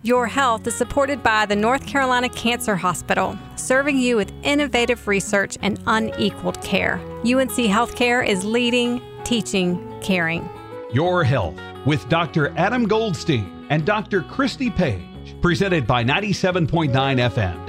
Your health is supported by the North Carolina Cancer Hospital, serving you with innovative research and unequaled care. UNC Healthcare is leading, teaching, caring. Your Health with Dr. Adam Goldstein and Dr. Christy Page, presented by 97.9 FM,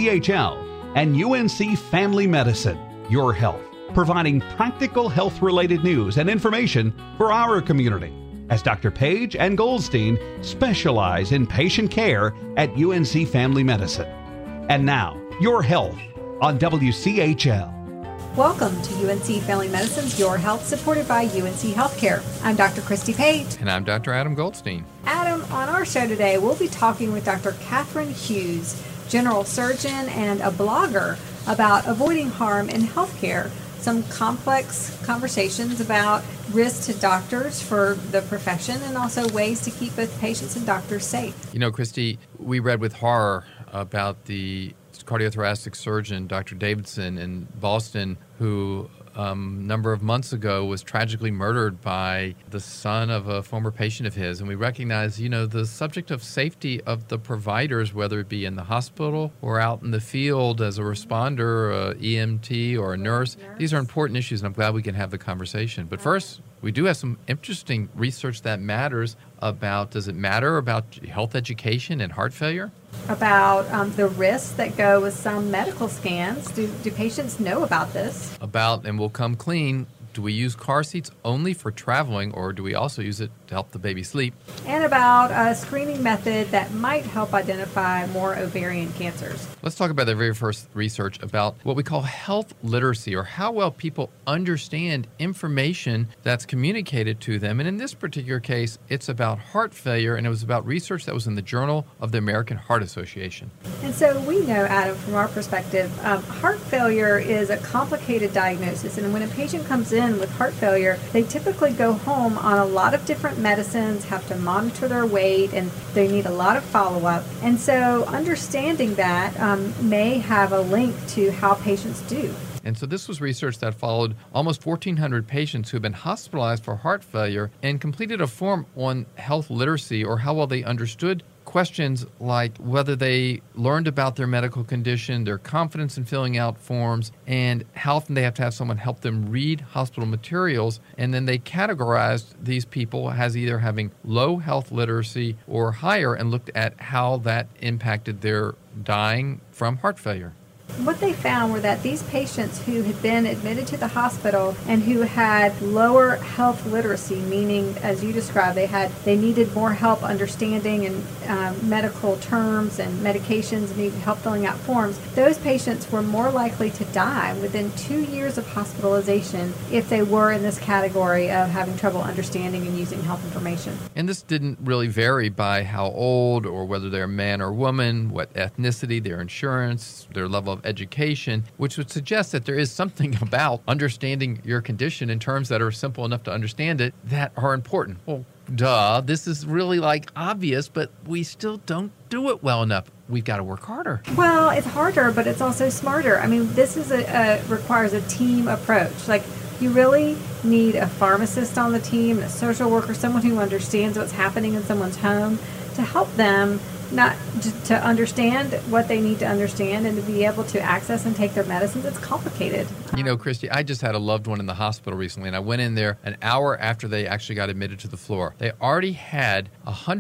WCHL, and UNC Family Medicine. Your Health, providing practical health-related news and information for our community, as Dr. Page and Goldstein specialize in patient care at UNC Family Medicine. And now, Your Health on WCHL. Welcome to UNC Family Medicine's Your Health, supported by UNC Healthcare. I'm Dr. Christy Page. And I'm Dr. Adam Goldstein. Adam, on our show today, we'll be talking with Dr. Catherine Hughes, general surgeon and a blogger, about avoiding harm in healthcare. Some complex conversations about risks to doctors for the profession and also ways to keep both patients and doctors safe. You know, Christy, we read with horror about the cardiothoracic surgeon, Dr. Davidson in Boston, who a number of months ago was tragically murdered by the son of a former patient of his. And we recognize, the subject of safety of the providers, whether it be in the hospital or out in the field as a responder, EMT or a nurse. These are important issues, and I'm glad we can have the conversation. But first, we do have some interesting research that matters about, does it matter about health education and heart failure? About the risks that go with some medical scans. Do patients know about this? About, and we'll come clean, do we use car seats only for traveling, or do we also use it to help the baby sleep? And about a screening method that might help identify more ovarian cancers. Let's talk about the very first research about what we call health literacy, or how well people understand information that's communicated to them. And in this particular case, it's about heart failure, and it was about research that was in the Journal of the American Heart Association. And so we know, Adam, from our perspective, heart failure is a complicated diagnosis. And when a patient comes in with heart failure, they typically go home on a lot of different medicines, have to monitor their weight, and they need a lot of follow-up. And so understanding that may have a link to how patients do. And so this was research that followed almost 1,400 patients who have been hospitalized for heart failure and completed a form on health literacy, or how well they understood questions like whether they learned about their medical condition, their confidence in filling out forms, and how often they have to have someone help them read hospital materials. And then they categorized these people as either having low health literacy or higher, and looked at how that impacted their dying from heart failure. What they found were that these patients who had been admitted to the hospital and who had lower health literacy, meaning, as you described, they needed more help understanding and medical terms and medications, and needed help filling out forms, those patients were more likely to die within 2 years of hospitalization if they were in this category of having trouble understanding and using health information. And this didn't really vary by how old, or whether they're man or woman, what ethnicity, their insurance, their level of education, which would suggest that there is something about understanding your condition in terms that are simple enough to understand it that are important. Well, duh, this is really obvious, but we still don't do it well enough. We've got to work harder. Well, it's harder, but it's also smarter. I mean, this is requires a team approach. You really need a pharmacist on the team, a social worker, someone who understands what's happening in someone's home to help them not to understand what they need to understand and to be able to access and take their medicines. It's complicated. Christy, I just had a loved one in the hospital recently, and I went in there an hour after they actually got admitted to the floor. They already had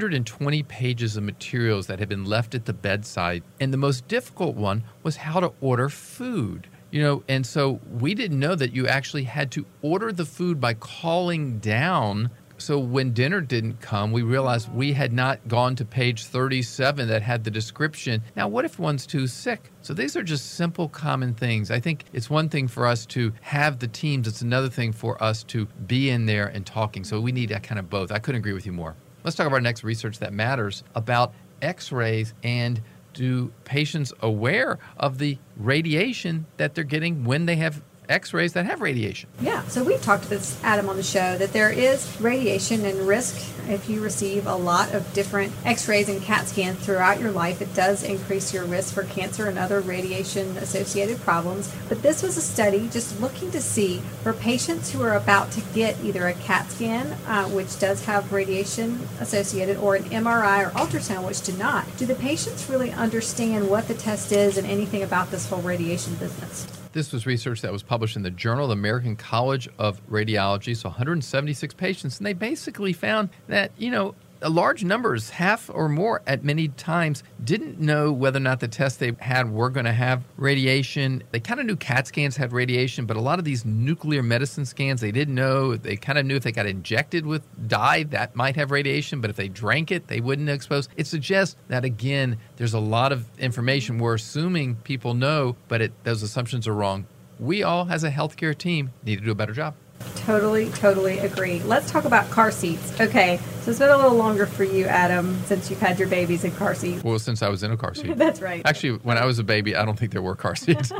120 pages of materials that had been left at the bedside, and the most difficult one was how to order food. And so we didn't know that you actually had to order the food by calling down. So when dinner didn't come, we realized we had not gone to page 37 that had the description. Now, what if one's too sick? So these are just simple, common things. I think it's one thing for us to have the teams. It's another thing for us to be in there and talking. So we need that kind of both. I couldn't agree with you more. Let's talk about our next research that matters about X-rays, and do patients aware of the radiation that they're getting when they have X-rays that have radiation. Yeah, so we've talked to this, Adam, on the show that there is radiation and risk if you receive a lot of different X-rays and CAT scans throughout your life. It does increase your risk for cancer and other radiation-associated problems. But this was a study just looking to see for patients who are about to get either a CAT scan, which does have radiation associated, or an MRI or ultrasound, which do not. Do the patients really understand what the test is and anything about this whole radiation business? This was research that was published in the Journal of the American College of Radiology, so 176 patients, and they basically found that, a large numbers, half or more at many times, didn't know whether or not the tests they had were going to have radiation. They kind of knew CAT scans had radiation, but a lot of these nuclear medicine scans, they didn't know. They kind of knew if they got injected with dye, that might have radiation, but if they drank it, they wouldn't expose. It suggests that, again, there's a lot of information we're assuming people know, but those assumptions are wrong. We all, as a healthcare team, need to do a better job. Totally agree. Let's talk about car seats. Okay, so it's been a little longer for you, Adam, since you've had your babies in car seats. Well, since I was in a car seat. That's right. Actually, when I was a baby, I don't think there were car seats.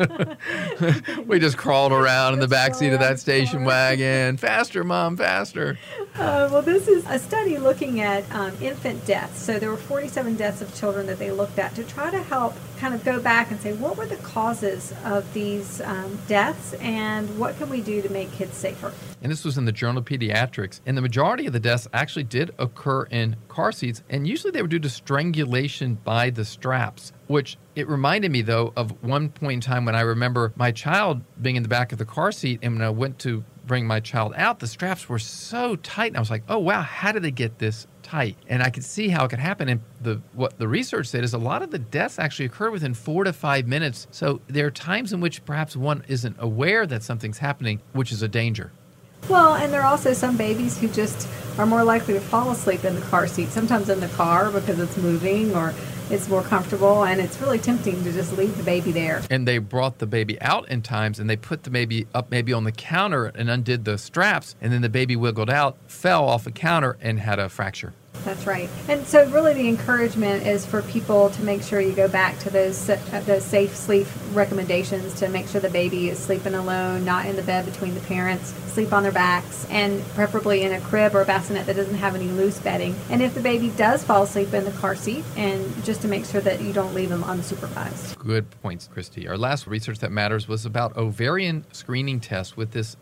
We just crawled around in the back seat of that station wagon. Faster, Mom, faster. Well, this is a study looking at infant deaths. So there were 47 deaths of children that they looked at to try to help kind of go back and say, what were the causes of these deaths and what can we do to make kids safer? And this was in the Journal of Pediatrics. And the majority of the deaths actually did occur in car seats. And usually they were due to strangulation by the straps, which it reminded me, though, of one point in time when I remember my child being in the back of the car seat. And when I went to bring my child out, the straps were so tight. And I was like, oh, wow, how did they get this tight? And I could see how it could happen. And what the research said is a lot of the deaths actually occur within 4 to 5 minutes. So there are times in which perhaps one isn't aware that something's happening, which is a danger. Well, and there are also some babies who just are more likely to fall asleep in the car seat, sometimes in the car because it's moving or it's more comfortable, and it's really tempting to just leave the baby there. And they brought the baby out in times, and they put the baby up maybe on the counter and undid the straps, and then the baby wiggled out, fell off the counter, and had a fracture. That's right. And so really the encouragement is for people to make sure you go back to those safe sleep recommendations to make sure the baby is sleeping alone, not in the bed between the parents, sleep on their backs, and preferably in a crib or a bassinet that doesn't have any loose bedding. And if the baby does fall asleep in the car seat, and just to make sure that you don't leave them unsupervised. Good points, Christy. Our last research that matters was about ovarian screening tests with this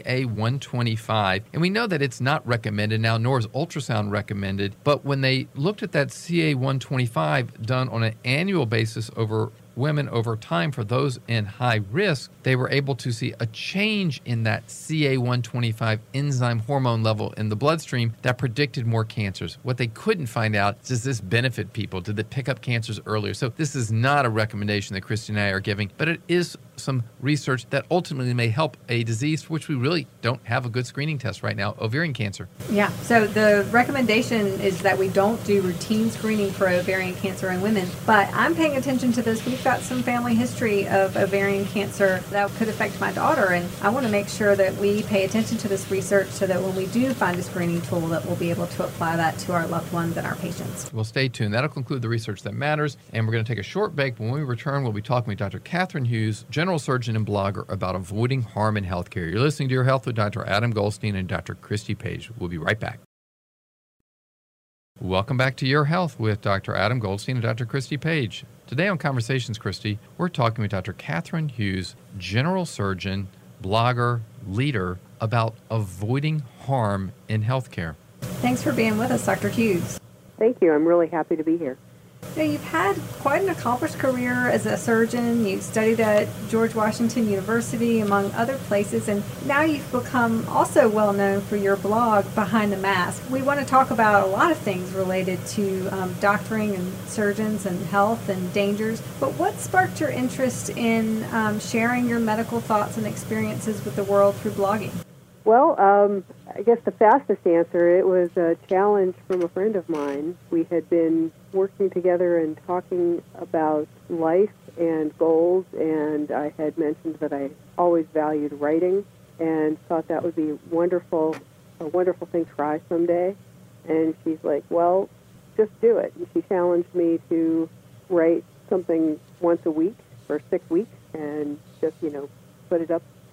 CA125. And we know that it's not recommended now, nor is ultrasound recommended. But when they looked at that CA125 done on an annual basis over women over time for those in high risk, they were able to see a change in that CA125 enzyme hormone level in the bloodstream that predicted more cancers. What they couldn't find out is, does this benefit people? Did they pick up cancers earlier? So this is not a recommendation that Christy and I are giving, but it is some research that ultimately may help a disease for which we really don't have a good screening test right now, ovarian cancer. Yeah, so the recommendation is that we don't do routine screening for ovarian cancer in women, but I'm paying attention to this. We've got some family history of ovarian cancer that could affect my daughter, and I want to make sure that we pay attention to this research so that when we do find a screening tool that we'll be able to apply that to our loved ones and our patients. Well, stay tuned. That'll conclude the research that matters, and we're going to take a short break. When we return, we'll be talking with Dr. Catherine Hughes, general surgeon and blogger, about avoiding harm in healthcare. You're listening to Your Health with Dr. Adam Goldstein and Dr. Christy Page. We'll be right back. Welcome back to Your Health with Dr. Adam Goldstein and Dr. Christy Page. Today on Conversations, Christy, we're talking with Dr. Catherine Hughes, general surgeon, blogger, leader, about avoiding harm in healthcare. Thanks for being with us, Dr. Hughes. Thank you. I'm really happy to be here. Now, you've had quite an accomplished career as a surgeon. You studied at George Washington University, among other places, and now you've become also well known for your blog, Behind the Mask. We want to talk about a lot of things related to doctoring and surgeons and health and dangers, but what sparked your interest in sharing your medical thoughts and experiences with the world through blogging? Well, I guess the fastest answer, it was a challenge from a friend of mine. We had been working together and talking about life and goals, and I had mentioned that I always valued writing and thought that would be a wonderful thing to try someday. And she's like, well, just do it. And she challenged me to write something once a week for 6 weeks and just, put it up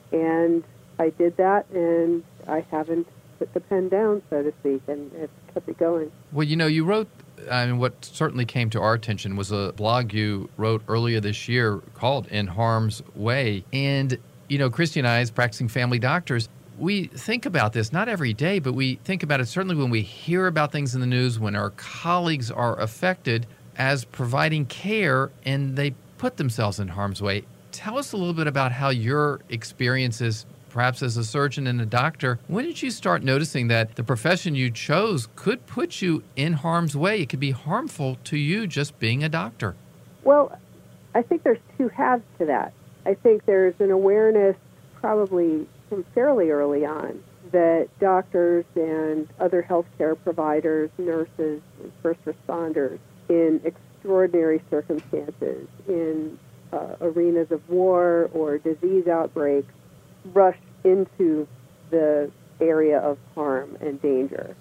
And I did that, and I haven't put the pen down, so to speak, and it's kept it going. Well, you wrote, what certainly came to our attention was a blog you wrote earlier this year called In Harm's Way. And, Christy and I, as practicing family doctors, we think about this not every day, but we think about it certainly when we hear about things in the news, when our colleagues are affected as providing care and they put themselves in harm's way. Tell us a little bit about how your experiences, perhaps as a surgeon and a doctor, when did you start noticing that the profession you chose could put you in harm's way? It could be harmful to you just being a doctor. Well, I think there's two halves to that. I think there's an awareness probably from fairly early on that doctors and other healthcare providers, nurses, and first responders in extraordinary circumstances, in arenas of war or disease outbreaks, rush into the area of harm and danger.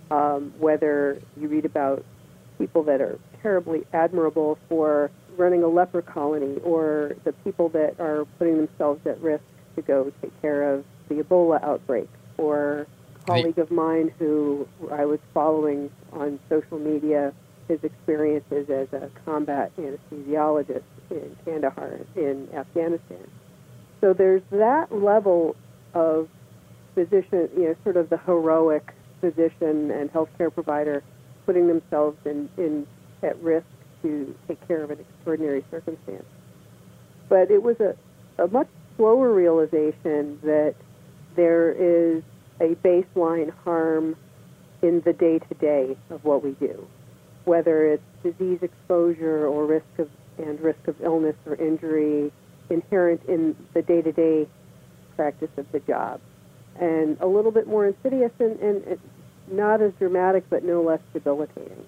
Whether you read about people that are terribly admirable for running a leper colony, or the people that are putting themselves at risk to go take care of the Ebola outbreak, or a colleague of mine who I was following on social media, his experiences as a combat anesthesiologist in Kandahar in Afghanistan. So there's that level of physician, sort of the heroic physician and healthcare provider putting themselves in at risk to take care of an extraordinary circumstance. But it was a much slower realization that there is a baseline harm in the day-to-day of what we do, whether it's disease exposure or risk of illness or injury inherent in the day-to-day practice of the job. And a little bit more insidious and not as dramatic, but no less debilitating.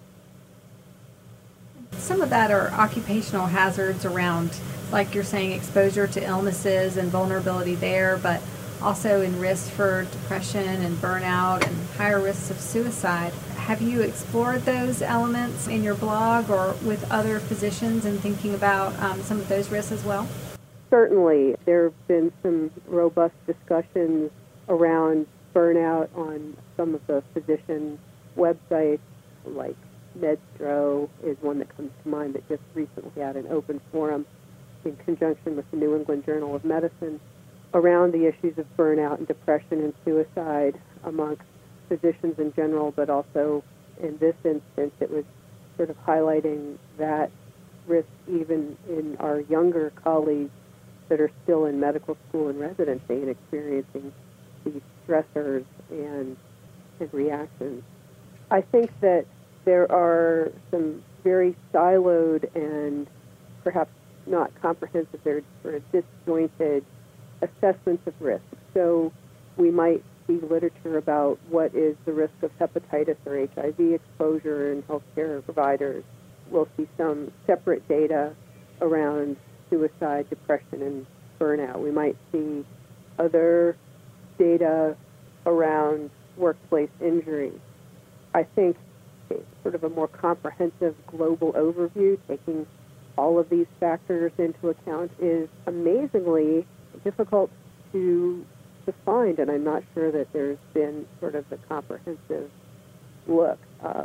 Some of that are occupational hazards around, like you're saying, exposure to illnesses and vulnerability there, but also in risk for depression and burnout and higher risks of suicide. Have you explored those elements in your blog or with other physicians and thinking about some of those risks as well? Certainly. There have been some robust discussions around burnout on some of the physician websites, like MedStro is one that comes to mind that just recently had an open forum in conjunction with the New England Journal of Medicine around the issues of burnout and depression and suicide amongst physicians in general, but also in this instance it was sort of highlighting that risk even in our younger colleagues that are still in medical school and residency and experiencing these stressors and reactions. I think that there are some very siloed and perhaps not comprehensive, they're sort of disjointed assessments of risk. So we might see literature about what is the risk of hepatitis or HIV exposure in healthcare providers. We'll see some separate data around suicide, depression, and burnout. We might see other data around workplace injury. I think sort of a more comprehensive global overview, taking all of these factors into account, is amazingly difficult to find, and I'm not sure that there's been sort of the comprehensive look.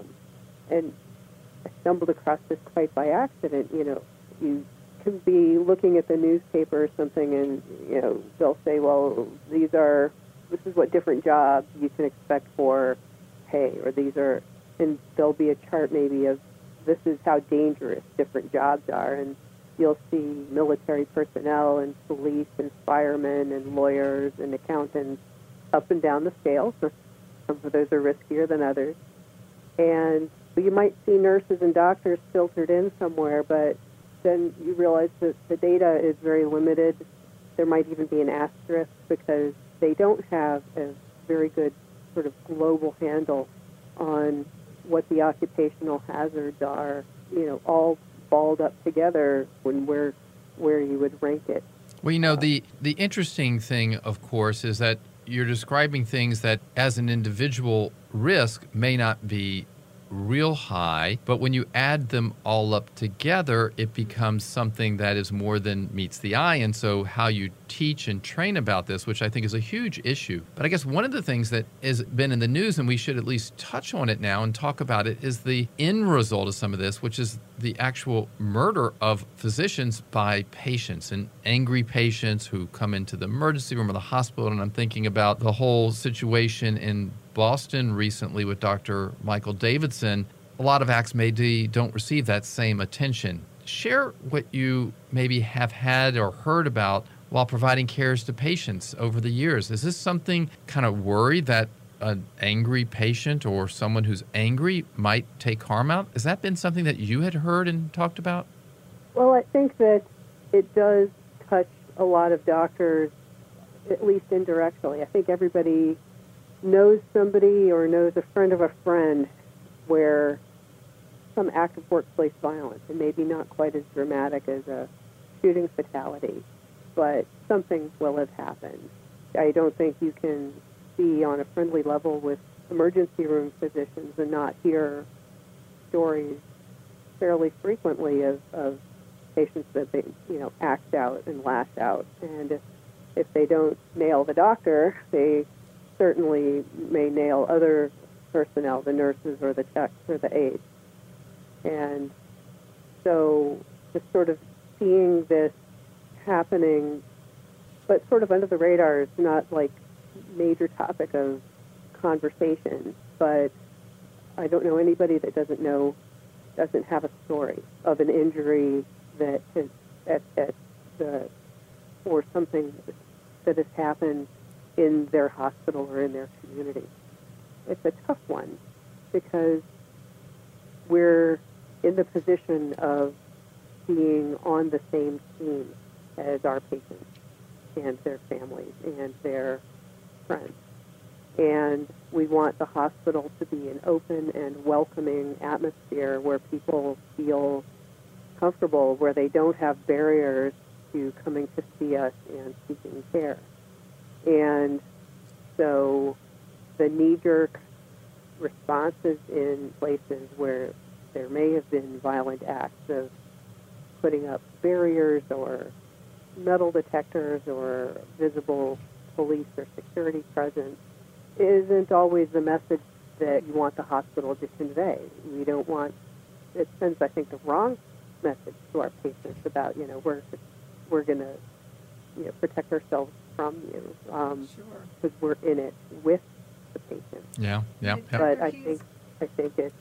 And I stumbled across this quite by accident. You can be looking at the newspaper or something, and they'll say, well, this is what different jobs you can expect for pay, or these are, and there'll be a chart maybe of this is how dangerous different jobs are, and you'll see military personnel and police and firemen and lawyers and accountants up and down the scale. So some of those are riskier than others. And you might see nurses and doctors filtered in somewhere, but then you realize that the data is very limited. There might even be an asterisk because they don't have a very good sort of global handle on what the occupational hazards are, all balled up together when where you would rank it. Well, the interesting thing, of course, is that you're describing things that as an individual risk may not be real high, but when you add them all up together, it becomes something that is more than meets the eye. And so how you teach and train about this, which I think is a huge issue. But I guess one of the things that has been in the news, and we should at least touch on it now and talk about it, is the end result of some of this, which is the actual murder of physicians by patients and angry patients who come into the emergency room of the hospital. And I'm thinking about the whole situation in Boston recently with Dr. Michael Davidson. A lot of acts maybe don't receive that same attention. Share what you maybe have had or heard about while providing cares to patients over the years. Is this something kind of worried that an angry patient or someone who's angry might take harm out? Has that been something that you had heard and talked about? Well, I think that it does touch a lot of doctors, at least indirectly. I think everybody knows somebody or knows a friend of a friend where some act of workplace violence, and maybe not quite as dramatic as a shooting fatality, but something will have happened. I don't think you can be on a friendly level with emergency room physicians and not hear stories fairly frequently of patients that they, act out and lash out. And if they don't nail the doctor, they certainly may nail other personnel, the nurses or the techs or the aides. And so just sort of seeing this happening, but sort of under the radar, it's not like major topic of conversation, but I don't know anybody that doesn't have a story of an injury that has, or something that has happened in their hospital or in their community. It's a tough one because we're in the position of being on the same team as our patients and their families and their friends. And we want the hospital to be an open and welcoming atmosphere where people feel comfortable, where they don't have barriers to coming to see us and seeking care. And so the knee-jerk responses in places where there may have been violent acts of putting up barriers or metal detectors or visible police or security presence isn't always the message that you want the hospital to convey. We don't want, it sends, I think, the wrong message to our patients about, we're going to, protect ourselves from you. Because we're in it with the patient. Yeah. But I think it's,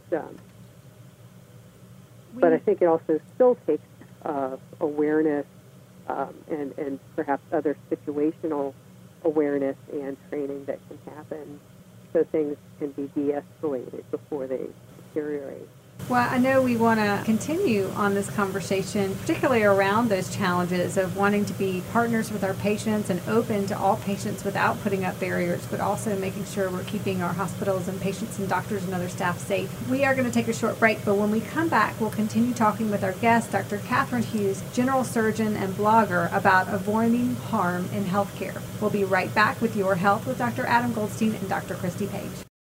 but I think it also still takes awareness and perhaps other situational awareness and training that can happen so things can be de-escalated before they deteriorate. Well, I know we want to continue on this conversation, particularly around those challenges of wanting to be partners with our patients and open to all patients without putting up barriers, but also making sure we're keeping our hospitals and patients and doctors and other staff safe. We are going to take a short break, but when we come back, we'll continue talking with our guest, Dr. Catherine Hughes, general surgeon and blogger, about avoiding harm in healthcare. We'll be right back with Your Health with Dr. Adam Goldstein and Dr. Christy Page.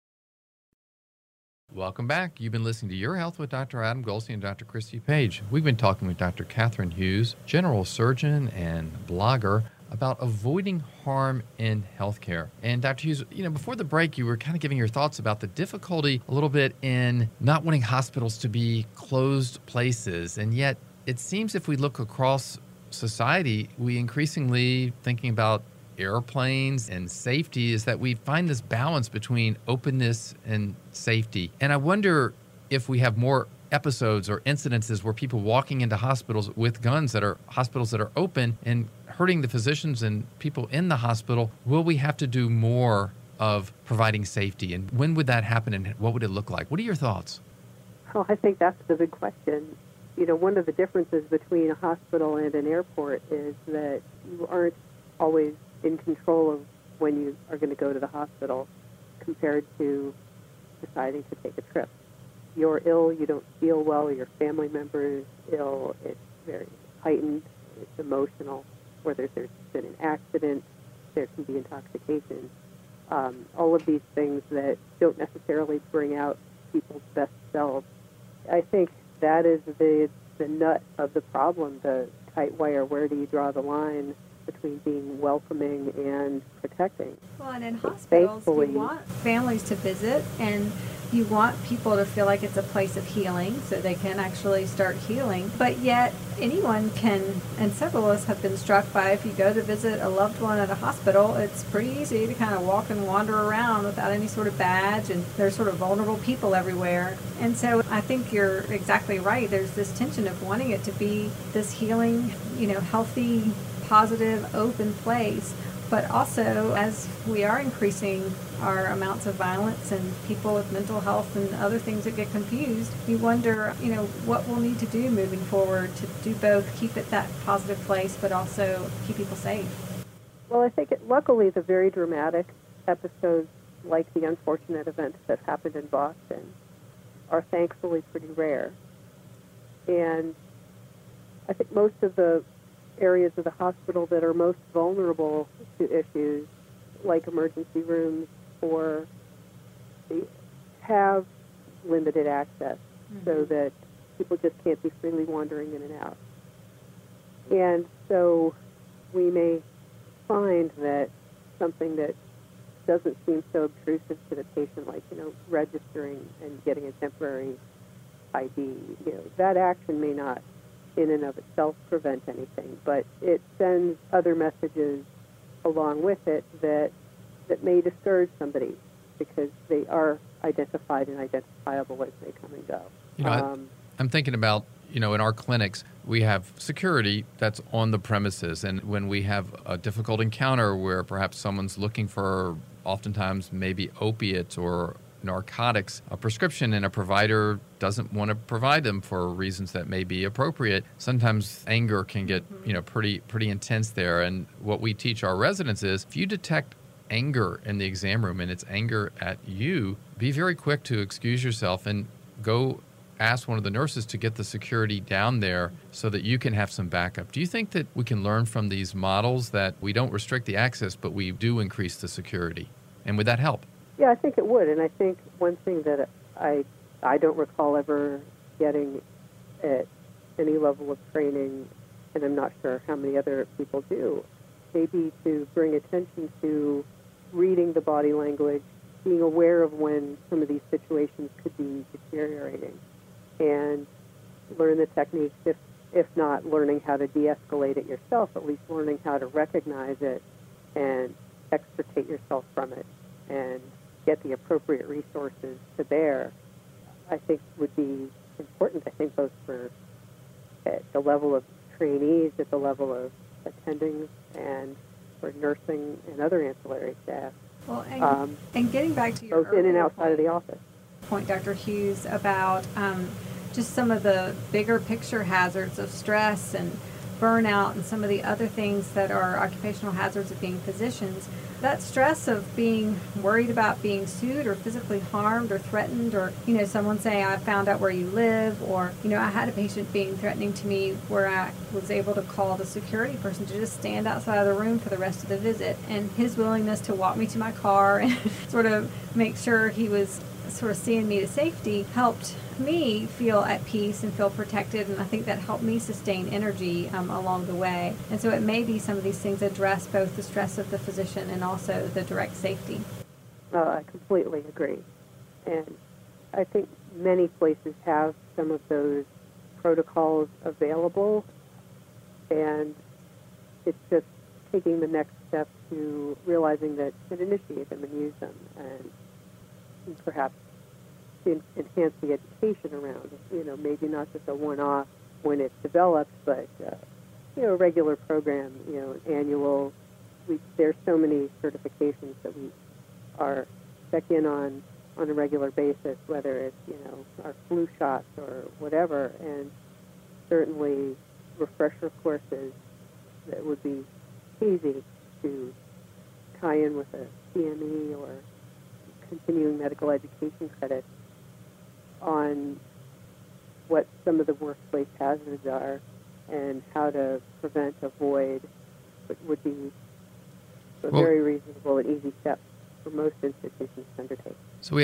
Welcome back. You've been listening to Your Health with Dr. Adam Goldstein and Dr. Christy Page. We've been talking with Dr. Catherine Hughes, general surgeon and blogger, about avoiding harm in healthcare. And Dr. Hughes, before the break, you were kind of giving your thoughts about the difficulty a little bit in not wanting hospitals to be closed places. And yet it seems if we look across society, we increasingly thinking about airplanes and safety is that we find this balance between openness and safety. And I wonder if we have more episodes or incidences where people walking into hospitals with guns that are hospitals that are open and hurting the physicians and people in the hospital. Will we have to do more of providing safety? And when would that happen and what would it look like? What are your thoughts? Well, I think that's the big question. One of the differences between a hospital and an airport is that you aren't always in control of when you are going to go to the hospital compared to deciding to take a trip. You're ill, you don't feel well, your family member is ill, it's very heightened, it's emotional, or there's been an accident, there can be intoxication. All of these things that don't necessarily bring out people's best selves. I think that is the nut of the problem, the tight wire. Where do you draw the line between being welcoming and protecting? Well, and in hospitals, you Thankfully, want families to visit, and you want people to feel like it's a place of healing so they can actually start healing. But yet, anyone can, and several of us have been struck by, if you go to visit a loved one at a hospital, it's pretty easy to kind of walk and wander around without any sort of badge, and there's sort of vulnerable people everywhere. And so I think you're exactly right. There's this tension of wanting it to be this healing, healthy, positive, open place. But also, as we are increasing our amounts of violence and people with mental health and other things that get confused, you wonder, what we'll need to do moving forward to do both, keep it that positive place, but also keep people safe. Well, I think luckily the very dramatic episodes, like the unfortunate events that happened in Boston, are thankfully pretty rare. And I think most of the areas of the hospital that are most vulnerable to issues like emergency rooms or have limited access so that people just can't be freely wandering in and out. And so we may find that something that doesn't seem so obtrusive to the patient, like, registering and getting a temporary ID, that action may not in and of itself prevent anything, but it sends other messages along with it that may discourage somebody because they are identified and identifiable as they come and go. I'm thinking about, in our clinics, we have security that's on the premises, and when we have a difficult encounter where perhaps someone's looking for oftentimes maybe opiates or narcotics, a prescription, and a provider doesn't want to provide them for reasons that may be appropriate, sometimes anger can get pretty intense there. And what we teach our residents is, if you detect anger in the exam room and it's anger at you, be very quick to excuse yourself and go ask one of the nurses to get the security down there so that you can have some backup. Do you think that we can learn from these models that we don't restrict the access, but we do increase the security? And would that help? Yeah, I think it would. And I think one thing that I don't recall ever getting at any level of training, and I'm not sure how many other people do, maybe to bring attention to reading the body language, being aware of when some of these situations could be deteriorating, and learn the techniques, if not learning how to de-escalate it yourself, at least learning how to recognize it and extricate yourself from it and get the appropriate resources to bear, I think would be important, I think, both for at the level of trainees, at the level of attendings, and for nursing and other ancillary staff. Well, and getting back to your both in and outside of the office. Point, Dr. Hughes, about just some of the bigger picture hazards of stress and burnout and some of the other things that are occupational hazards of being physicians. That stress of being worried about being sued or physically harmed or threatened, or, someone saying, I found out where you live, or, I had a patient being threatening to me where I was able to call the security person to just stand outside of the room for the rest of the visit. And his willingness to walk me to my car and sort of make sure he was sort of seeing me to safety helped me feel at peace and feel protected, and I think that helped me sustain energy along the way. And so it may be some of these things address both the stress of the physician and also the direct safety. I completely agree. And I think many places have some of those protocols available, and it's just taking the next step to realizing that you can initiate them and use them, and perhaps enhance the education around it. Maybe not just a one-off when it's developed, but a regular program, an annual. There's so many certifications that we are check in on a regular basis, whether it's our flu shots or whatever, and certainly refresher courses that would be easy to tie in with a CME or continuing medical education credits on what some of the workplace hazards are and how to prevent, avoid, would be a very reasonable and easy step for most institutions to undertake. So we have,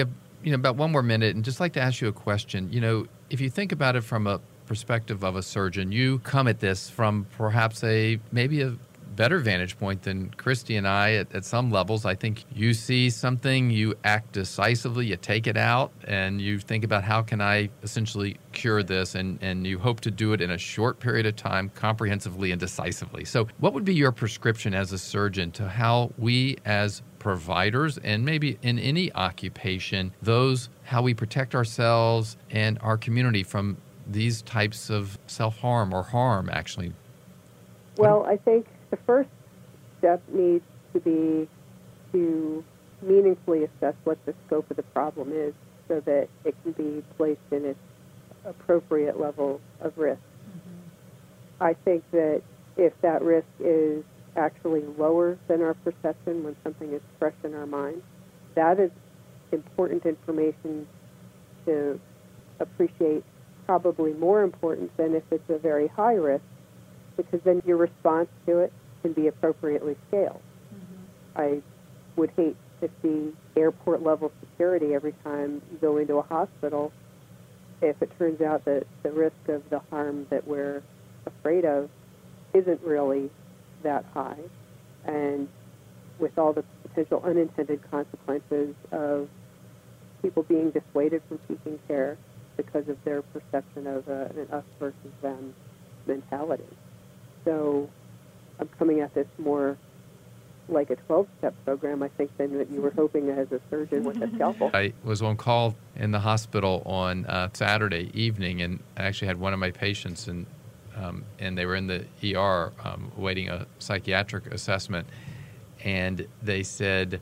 about one more minute, and just like to ask you a question. If you think about it from a perspective of a surgeon, you come at this from perhaps maybe a better vantage point than Christy and I at some levels. I think you see something, you act decisively, you take it out, and you think about how can I essentially cure this, and you hope to do it in a short period of time, comprehensively and decisively. So what would be your prescription as a surgeon to how we as providers, and maybe in any occupation, how we protect ourselves and our community from these types of self-harm or harm, actually? Well, I think the first step needs to be to meaningfully assess what the scope of the problem is so that it can be placed in its appropriate level of risk. Mm-hmm. I think that if that risk is actually lower than our perception when something is fresh in our mind, that is important information to appreciate, probably more important than if it's a very high risk, because then your response to it can be appropriately scaled. Mm-hmm. I would hate to see airport-level security every time you go into a hospital if it turns out that the risk of the harm that we're afraid of isn't really that high, and with all the potential unintended consequences of people being dissuaded from seeking care because of their perception of an us versus them mentality. So I'm coming at this more like a 12-step program, I think, than that you were hoping as a surgeon with a scalpel. I was on call in the hospital on Saturday evening, and I actually had one of my patients, and they were in the ER awaiting a psychiatric assessment, and they said,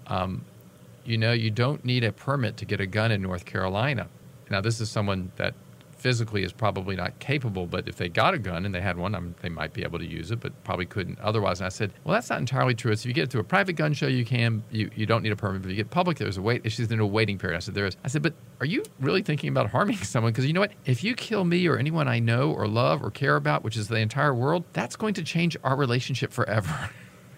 you don't need a permit to get a gun in North Carolina. Now, this is someone that physically is probably not capable, but if they got a gun and they had one, they might be able to use it, but probably couldn't otherwise. And I said, well, that's not entirely true. So if you get it to a private gun show, you don't need a permit. But if you get public, there's a wait. She's in a waiting period. I said, there is. I said, but are you really thinking about harming someone? Because you know what? If you kill me or anyone I know or love or care about, which is the entire world, that's going to change our relationship forever.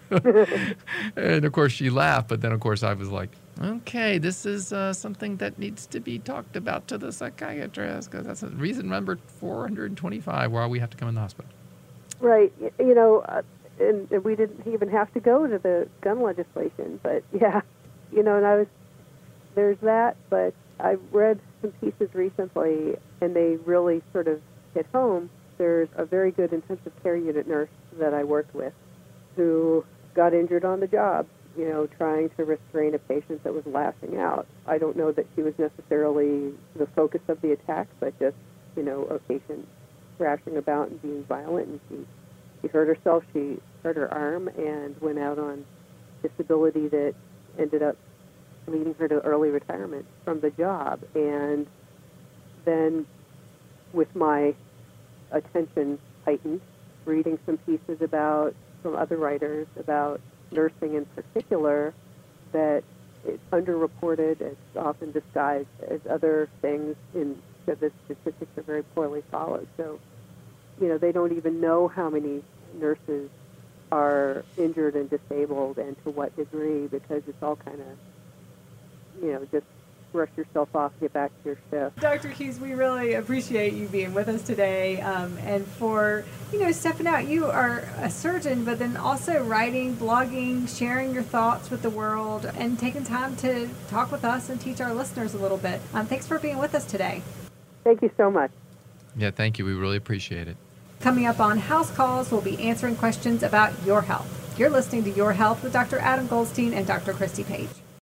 And of course she laughed, but then of course I was like, okay, this is something that needs to be talked about to the psychiatrist, because that's reason number 425 why we have to come in the hospital. Right. And we didn't even have to go to the gun legislation, but yeah, and there's that, but I read some pieces recently and they really sort of hit home. There's a very good intensive care unit nurse that I worked with who got injured on the job, trying to restrain a patient that was lashing out. I don't know that she was necessarily the focus of the attack, but just, a patient thrashing about and being violent, and she hurt herself, she hurt her arm, and went out on disability that ended up leading her to early retirement from the job. And then with my attention heightened, reading some pieces from other writers about nursing in particular, that it's underreported, it's often disguised as other things, so the statistics are very poorly followed. So, they don't even know how many nurses are injured and disabled and to what degree, because it's all kind of, just brush yourself off, get back to your shift. Dr. Hughes, we really appreciate you being with us today, and for, stepping out. You are a surgeon, but then also writing, blogging, sharing your thoughts with the world, and taking time to talk with us and teach our listeners a little bit. Thanks for being with us today. Thank you so much. Yeah, thank you. We really appreciate it. Coming up on House Calls, we'll be answering questions about your health. You're listening to Your Health with Dr. Adam Goldstein and Dr. Christy Page.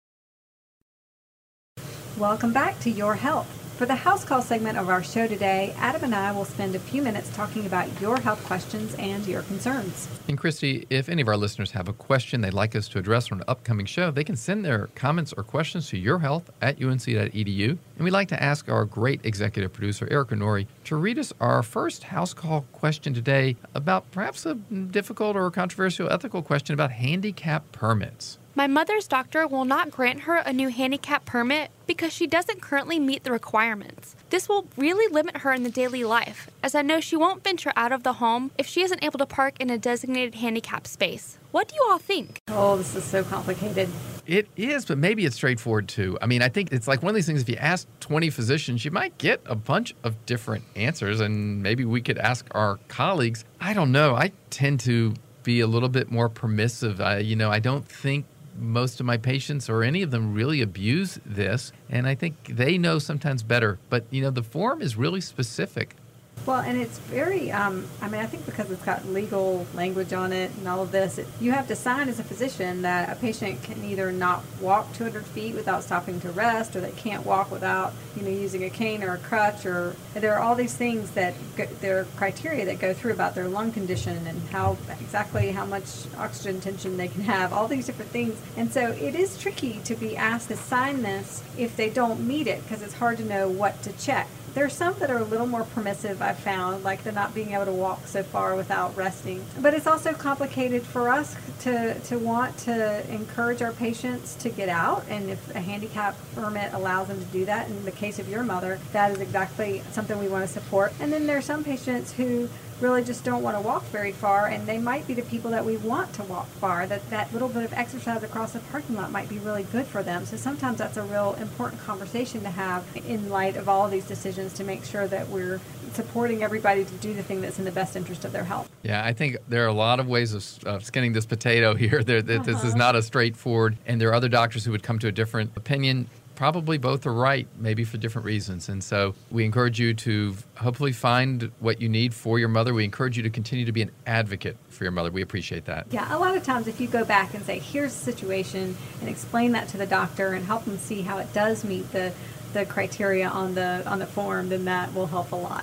Welcome back to Your Health. For the House Call segment of our show today, Adam and I will spend a few minutes talking about your health questions and your concerns. And Christy, if any of our listeners have a question they'd like us to address on an upcoming show, they can send their comments or questions to yourhealth@unc.edu. And we'd like to ask our great executive producer, Erica Nori, to read us our first House Call question today about perhaps a difficult or controversial ethical question about handicap permits. My mother's doctor will not grant her a new handicap permit because she doesn't currently meet the requirements. This will really limit her in the daily life, as I know she won't venture out of the home if she isn't able to park in a designated handicap space. What do you all think? Oh, this is so complicated. It is, but maybe it's straightforward too. I mean, I think it's like one of these things, if you ask 20 physicians, you might get a bunch of different answers, and maybe we could ask our colleagues. I don't know. I tend to be a little bit more permissive. I don't think most of my patients or any of them really abuse this, and I think they know sometimes better. But, the form is really specific. Well, and it's very, I think because it's got legal language on it and all of this, you have to sign as a physician that a patient can either not walk 200 feet without stopping to rest, or they can't walk without, using a cane or a crutch, or there are all these things that there are criteria that go through about their lung condition and how much oxygen tension they can have, all these different things. And so it is tricky to be asked to sign this if they don't meet it, because it's hard to know what to check. There are some that are a little more permissive, I've found, like the not being able to walk so far without resting. But it's also complicated for us to want to encourage our patients to get out, and if a handicap permit allows them to do that, in the case of your mother, that is exactly something we want to support. And then there are some patients who really just don't want to walk very far, and they might be the people that we want to walk far, that little bit of exercise across the parking lot might be really good for them. So sometimes that's a real important conversation to have in light of all of these decisions, to make sure that we're supporting everybody to do the thing that's in the best interest of their health. Yeah, I think there are a lot of ways of skinning this potato here. This is not a straightforward, and there are other doctors who would come to a different opinion. Probably both are right, maybe for different reasons. And so we encourage you to hopefully find what you need for your mother. We encourage you to continue to be an advocate for your mother. We appreciate that. Yeah, a lot of times if you go back and say, here's the situation, and explain that to the doctor and help them see how it does meet the criteria on the form, then that will help a lot.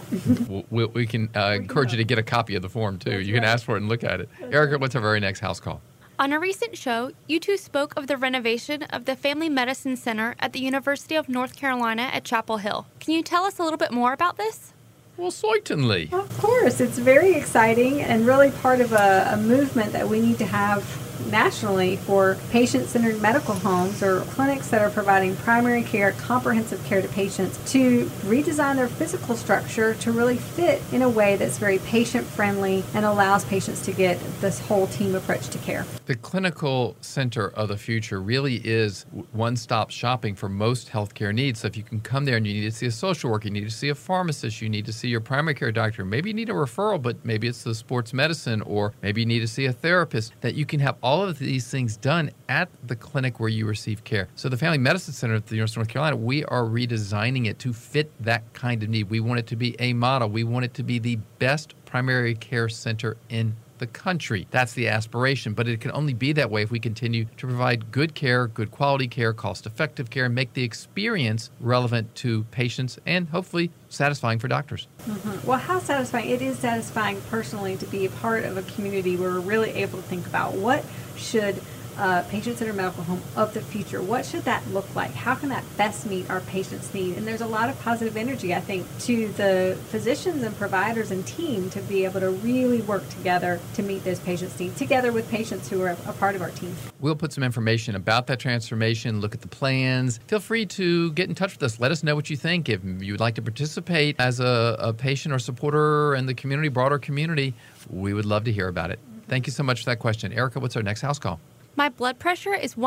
we can encourage you to get a copy of the form, too. That's you can right. ask for it and look at it. Erica, what's our very next house call? On a recent show, you two spoke of the renovation of the Family Medicine Center at the University of North Carolina at Chapel Hill. Can you tell us a little bit more about this? Well, certainly. Of course. It's very exciting and really part of a movement that we need to have nationally for patient-centered medical homes, or clinics that are providing primary care, comprehensive care to patients, to redesign their physical structure to really fit in a way that's very patient-friendly and allows patients to get this whole team approach to care. The clinical center of the future really is one-stop shopping for most healthcare needs. So if you can come there and you need to see a social worker, you need to see a pharmacist, you need to see your primary care doctor, maybe you need a referral, but maybe it's the sports medicine, or maybe you need to see a therapist, that you can have all of these things done at the clinic where you receive care. So the Family Medicine Center at the University of North Carolina, we are redesigning it to fit that kind of need. We want it to be a model. We want it to be the best primary care center in the country. That's the aspiration, but it can only be that way if we continue to provide good care, good quality care, cost-effective care, and make the experience relevant to patients and hopefully satisfying for doctors. Mm-hmm. Well, how satisfying? It is satisfying personally to be a part of a community where we're really able to think about what should patient-centered medical home of the future, what should that look like? How can that best meet our patients' need? And there's a lot of positive energy, I think, to the physicians and providers and team to be able to really work together to meet those patients' needs, together with patients who are a part of our team. We'll put some information about that transformation, look at the plans. Feel free to get in touch with us. Let us know what you think. If you would like to participate as a patient or supporter in the community, broader community, we would love to hear about it. Thank you so much for that question. Erica, what's our next house call? My blood pressure is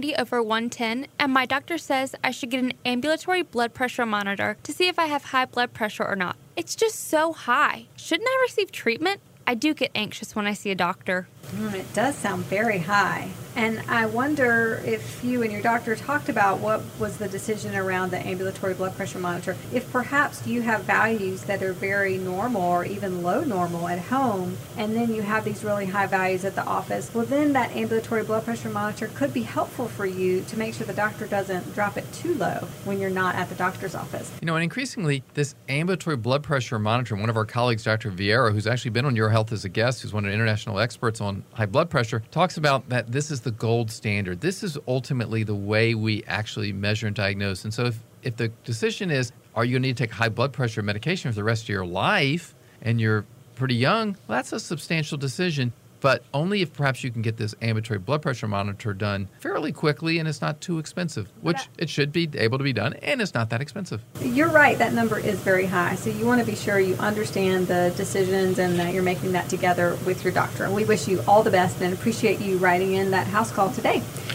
190/110, and my doctor says I should get an ambulatory blood pressure monitor to see if I have high blood pressure or not. It's just so high. Shouldn't I receive treatment? I do get anxious when I see a doctor. It does sound very high. And I wonder if you and your doctor talked about what was the decision around the ambulatory blood pressure monitor. If perhaps you have values that are very normal or even low normal at home, and then you have these really high values at the office, well then that ambulatory blood pressure monitor could be helpful for you to make sure the doctor doesn't drop it too low when you're not at the doctor's office. You know, and increasingly, this ambulatory blood pressure monitor, one of our colleagues, Dr. Vieira, who's actually been on Your Health as a guest, who's one of the international experts on high blood pressure, talks about that this is the gold standard. This is ultimately the way we actually measure and diagnose. And so if the decision is, are you going to need to take high blood pressure medication for the rest of your life, and you're pretty young, well, that's a substantial decision. But only if perhaps you can get this ambulatory blood pressure monitor done fairly quickly and it's not too expensive, which it should be able to be done, and it's not that expensive. You're right, that number is very high. So you want to be sure you understand the decisions and that you're making that together with your doctor. And we wish you all the best and appreciate you writing in that house call today.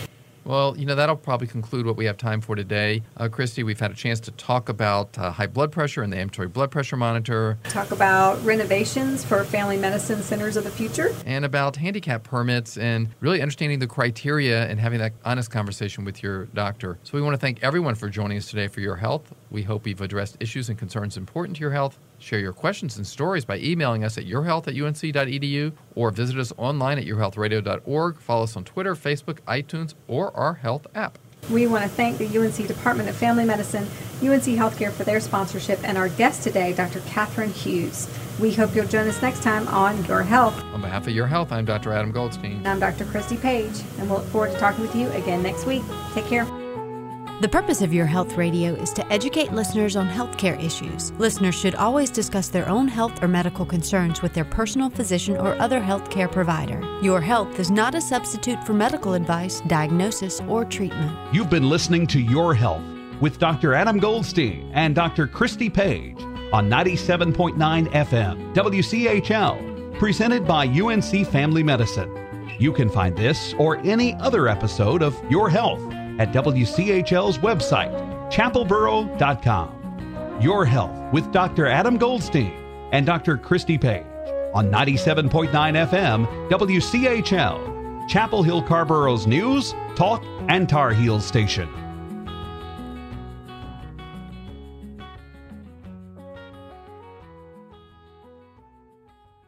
Well, that'll probably conclude what we have time for today. Christy, we've had a chance to talk about high blood pressure and the ambulatory blood pressure monitor. Talk about renovations for family medicine centers of the future. And about handicap permits and really understanding the criteria and having that honest conversation with your doctor. So we want to thank everyone for joining us today for Your Health. We hope we've addressed issues and concerns important to your health. Share your questions and stories by emailing us at yourhealth@unc.edu or visit us online at yourhealthradio.org. Follow us on Twitter, Facebook, iTunes, or our health app. We want to thank the UNC Department of Family Medicine, UNC Healthcare for their sponsorship, and our guest today, Dr. Catherine Hughes. We hope you'll join us next time on Your Health. On behalf of Your Health, I'm Dr. Adam Goldstein. And I'm Dr. Christy Page, and we'll look forward to talking with you again next week. Take care. The purpose of Your Health Radio is to educate listeners on healthcare issues. Listeners should always discuss their own health or medical concerns with their personal physician or other healthcare provider. Your Health is not a substitute for medical advice, diagnosis, or treatment. You've been listening to Your Health with Dr. Adam Goldstein and Dr. Christy Page on 97.9 FM WCHL, presented by UNC Family Medicine. You can find this or any other episode of Your Health at WCHL's website, chapelboro.com. Your Health with Dr. Adam Goldstein and Dr. Christy Page on 97.9 FM WCHL, Chapel Hill Carborough's news, talk, and Tar Heels station.